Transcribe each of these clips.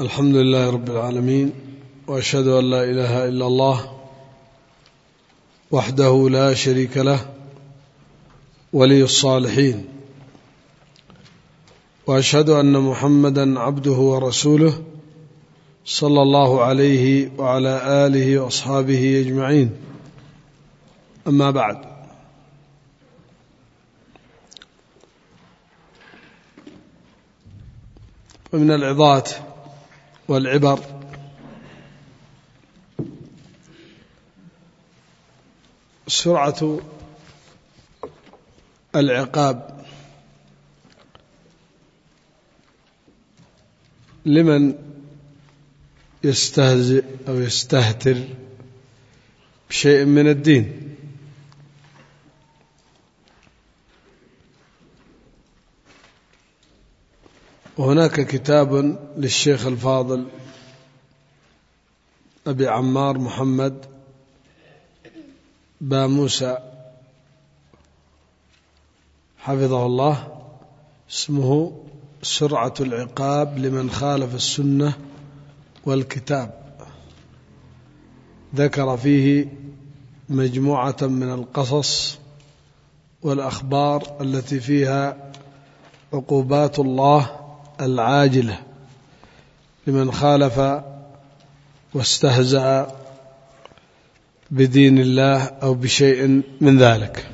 الحمد لله رب العالمين، وأشهد أن لا إله إلا الله وحده لا شريك له ولي الصالحين، وأشهد أن محمدا عبده ورسوله صلى الله عليه وعلى آله وأصحابه أجمعين. أما بعد، ومن العظات والعبر سرعة العقاب لمن يستهزئ أو يستهتر بشيء من الدين. وهناك كتاب للشيخ الفاضل أبي عمار محمد باموسى حفظه الله، اسمه سرعة العقاب لمن خالف السنة والكتاب. ذكر فيه مجموعة من القصص والأخبار التي فيها عقوبات الله العاجلة لمن خالف واستهزأ بدين الله أو بشيء من ذلك.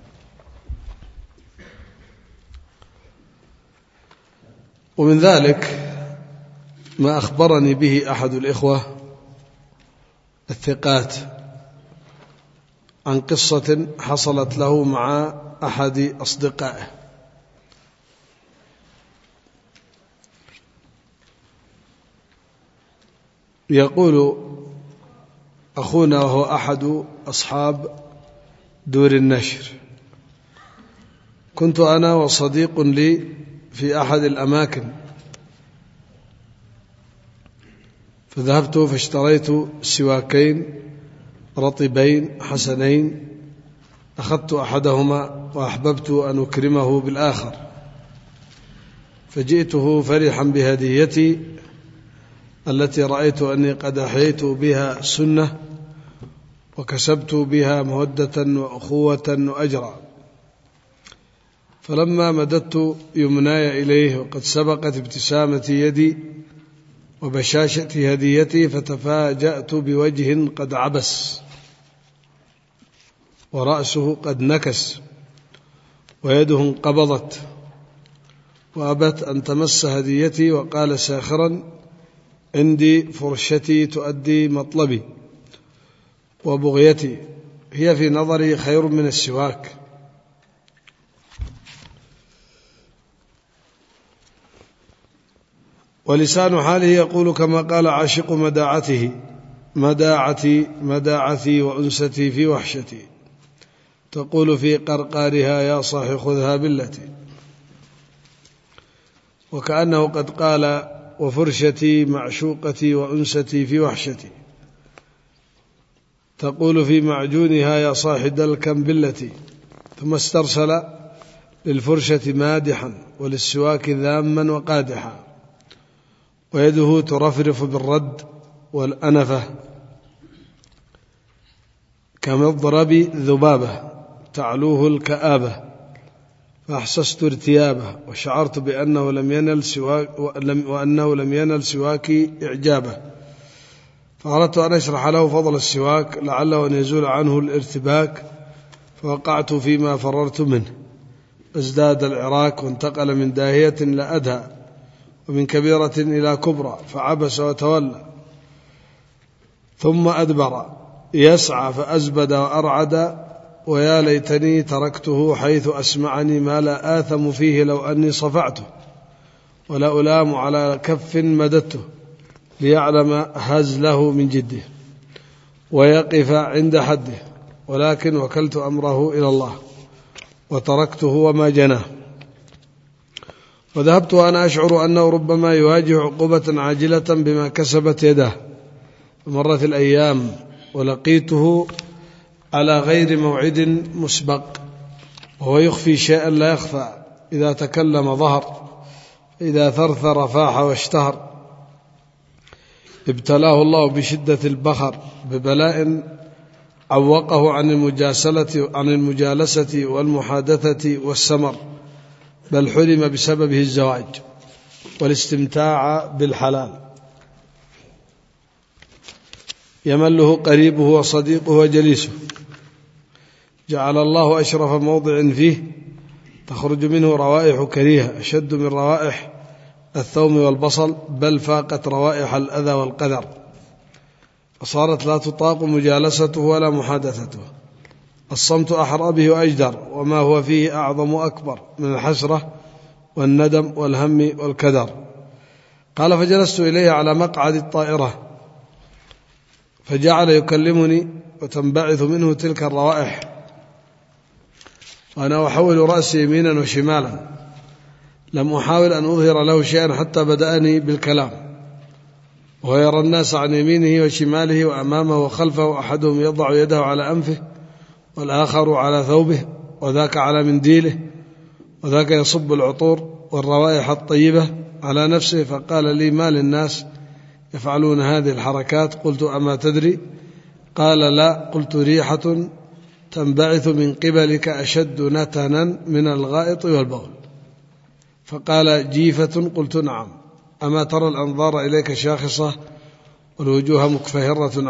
ومن ذلك ما أخبرني به أحد الإخوة الثقات عن قصة حصلت له مع أحد أصدقائه. يقول أخونا وهو أحد أصحاب دور النشر: كنت أنا وصديق لي في أحد الأماكن، فذهبت فاشتريت سواكين رطبين حسنين، أخذت أحدهما وأحببت أن أكرمه بالآخر، فجئته فرحا بهديتي التي رأيت أني قد أحييت بها سنة وكسبت بها مودة وأخوة وأجرا. فلما مددت يمناي إليه وقد سبقت ابتسامة يدي وبشاشة هديتي، فتفاجأت بوجه قد عبس ورأسه قد نكس ويده انقبضت وأبت أن تمس هديتي، وقال ساخرا: عندي فرشتي تؤدي مطلبي وبغيتي، هي في نظري خير من السواك. ولسان حاله يقول كما قال عاشق مداعته: مداعتي وأنستي في وحشتي، تقول في قرقارها يا صاح خذها بالتي. وكأنه قد قال: وفرشتي معشوقتي وأنستي في وحشتي، تقول في معجونها يا صاح دلكا بالتي. ثم استرسل للفرشة مادحا وللسواك ذاما وقادحا، ويده ترفرف بالرد والأنفة كمضرب ذبابة تعلوه الكآبة، فأحسست ارتيابه وشعرت بأنه لم ينل سواكي إعجابه، فأردت أن أشرح له فضل السواك لعله أن يزول عنه الارتباك، فوقعت فيما فررت منه، ازداد العراك وانتقل من داهية إلى أدهى ومن كبيرة إلى كبرى، فعبس وتولى ثم أدبر يسعى فأزبد وأرعد، ويا ليتني تركته حيث أسمعني ما لا آثم فيه لو أني صفعته، ولا ألام على كف مددته ليعلم هزله من جده ويقف عند حده، ولكن وكلت أمره إلى الله وتركته وما جناه. وذهبت وأنا أشعر أنه ربما يواجه عقوبة عاجلة بما كسبت يده. فمرت الأيام ولقيته على غير موعد مسبق، وهو يخفي شيئا لا يخفى، إذا تكلم ظهر، إذا ثرثر فاح واشتهر، ابتلاه الله بشدة البخر ببلاء عوقه عن المجالسة والمحادثة والسمر، بل حرم بسببه الزواج والاستمتاع بالحلال. يمله قريبه وصديقه وجليسه، جعل الله أشرف موضع فيه تخرج منه روائح كريهة أشد من روائح الثوم والبصل، بل فاقت روائح الأذى والقذر، فصارت لا تطاق مجالسته ولا محادثته. الصمت أحرى به وأجدر، وما هو فيه أعظم وأكبر من الحسرة والندم والهم والكدر. قال: فجلست إليه على مقعد الطائرة، فجعل يكلمني وتنبعث منه تلك الروائح، وأنا أحول رأسي يمينا وشمالا، لم أحاول أن أظهر له شيئا حتى بدأني بالكلام، وهو يرى الناس عن يمينه وشماله وأمامه وخلفه، أحدهم يضع يده على أنفه والآخر على ثوبه وذاك على منديله، وذاك يصب العطور والروائح الطيبة على نفسه. فقال لي: ما للناس يفعلون هذه الحركات؟ قلت: أما تدري؟ قال: لا. قلت: ريحة تنبعث من قبلك أشد نتنا من الغائط والبول. فقال: جيفة؟ قلت: نعم. أما ترى الأنظار إليك شاخصة والوجوه مكفهرة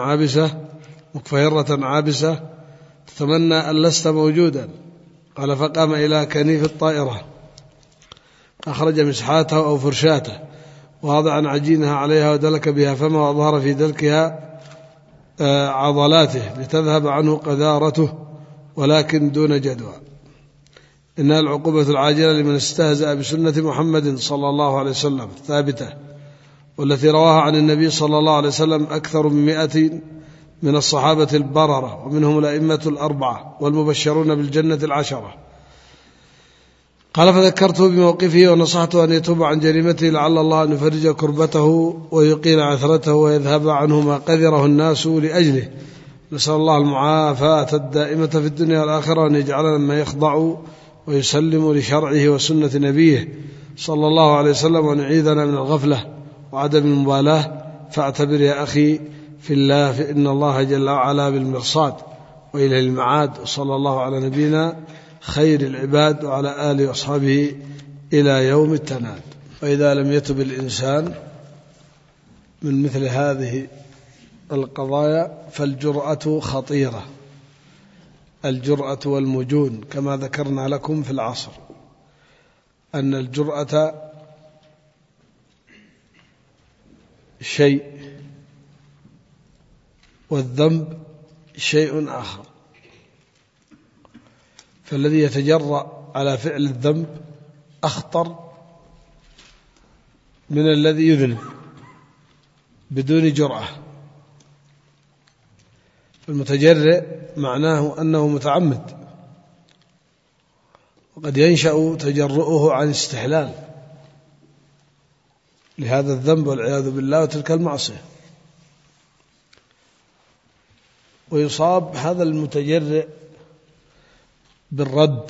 عابسة تتمنى أن لست موجودا. قال: فقام إلى كنيف الطائرة، أخرج مسحاته أو فرشاته واضعا عجينها عليها، ودلك بها فمه، وظهر في دلكها عضلاته لتذهب عنه قذارته، ولكن دون جدوى. إنها العقوبة العاجلة لمن استهزأ بسنة محمد صلى الله عليه وسلم ثابتة، والتي رواها عن النبي صلى الله عليه وسلم أكثر من 100 من الصحابة البررة، ومنهم الأئمة 4 والمبشرون بالجنة 10. قال: فذكرته بموقفه ونصحته أن يتوب عن جريمته، لعل الله أن يفرج كربته ويقيل عثرته ويذهب عنه ما قذره الناس لأجله. نسأل الله المعافاة الدائمة في الدنيا والآخرة، وأن يجعلنا مما يخضع ويسلم لشرعه وسنة نبيه صلى الله عليه وسلم، وأن يعيذنا من الغفلة وعدم المبالاة. فاعتبر يا أخي في الله، فإن الله جل وعلا بالمرصاد وإلى المعاد. وصلى الله على نبينا خير العباد وعلى آله وأصحابه إلى يوم التناد. وإذا لم يتب الإنسان من مثل هذه القضايا فالجرأة خطيرة، الجرأة والمجون، كما ذكرنا لكم في العصر أن الجرأة شيء والذنب شيء آخر. فالذي يتجرأ على فعل الذنب أخطر من الذي يذنب بدون جرأة. المتجرئ معناه أنه متعمد، وقد ينشأ تجرؤه عن استحلال لهذا الذنب والعياذ بالله وتلك المعصية. ويصاب هذا المتجرئ بالرد،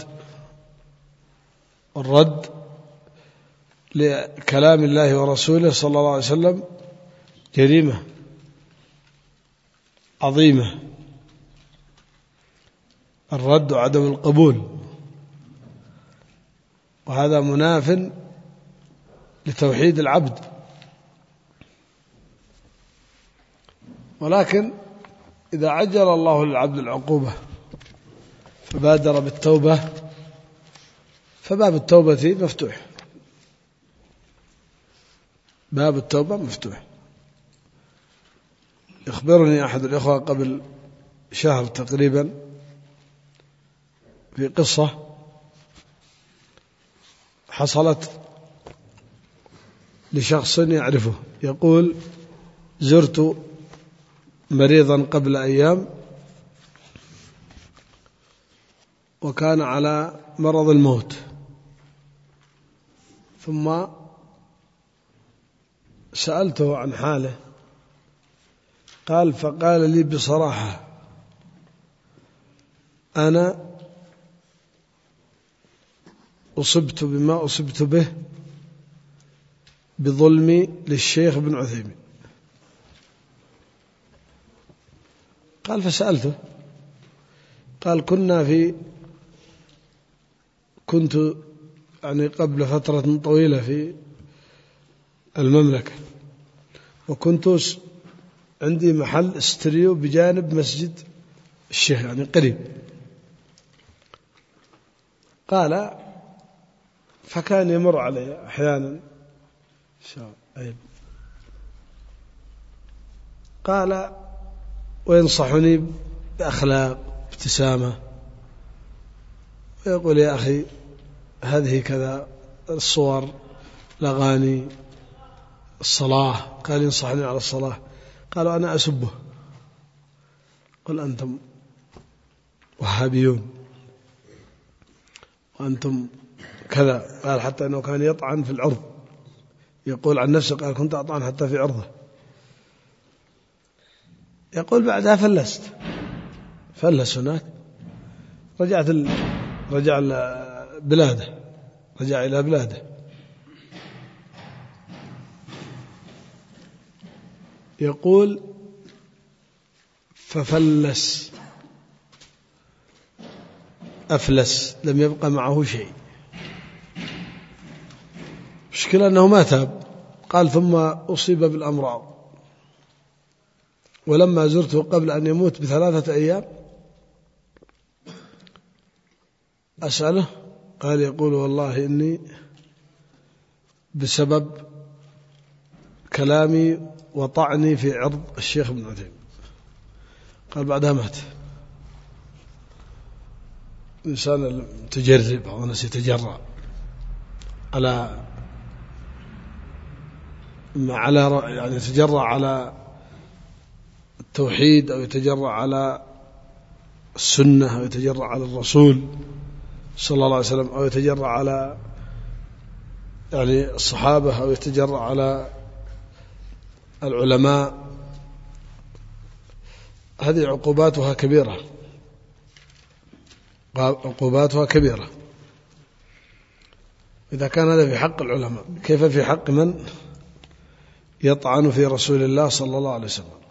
الرد لكلام الله ورسوله صلى الله عليه وسلم جريمة عظيمة، الرد وعدم القبول، وهذا مناف لتوحيد العبد. ولكن إذا عجل الله للعبد العقوبة فبادر بالتوبة فباب التوبة مفتوح، باب التوبة مفتوح. يخبرني أحد الإخوة قبل شهر تقريبا في قصة حصلت لشخص يعرفه، يقول: زرت مريضا قبل أيام وكان على مرض الموت، ثم سألته عن حاله، فقال لي بصراحة: أنا أصبت بما أصبت به بظلمي للشيخ ابن عثيمين. قال فسألته، قال كنت يعني قبل فترة طويلة في المملكة، وكنت عندي محل استريو بجانب مسجد الشيخ يعني قريب. قال فكان يمر علي أحيانا قال وينصحني بأخلاق ابتسامة، ويقول يا أخي هذه كذا، الصور، الأغاني، الصلاة. قال ينصحني على الصلاة. قالوا أنا أسبه، قل أنتم وهابيون وأنتم كذا. قال حتى أنه كان يطعن في العرض، يقول عن نفسه قال كنت أطعن حتى في عرضه. يقول بعدها فلس هناك، رجع إلى بلاده. يقول أفلس، لم يبقى معه شيء. مشكلة أنه ما تاب. قال ثم أصيب بالأمراض، ولما زرته قبل أن يموت ب3 أيام أسأله، قال يقول والله إني بسبب كلامي وطعني في عرض الشيخ ابن عثيمين. قال بعدها مات. الإنسان المتجرب أو الناس يتجرأ يعني يتجرأ على التوحيد، أو يتجرأ على السنة، أو يتجرأ على الرسول صلى الله عليه وسلم، أو يتجرأ على يعني الصحابة، أو يتجرأ على العلماء. هذه عقوباتها كبيرة. إذا كان هذا في حق العلماء، كيف في حق من يطعن في رسول الله صلى الله عليه وسلم؟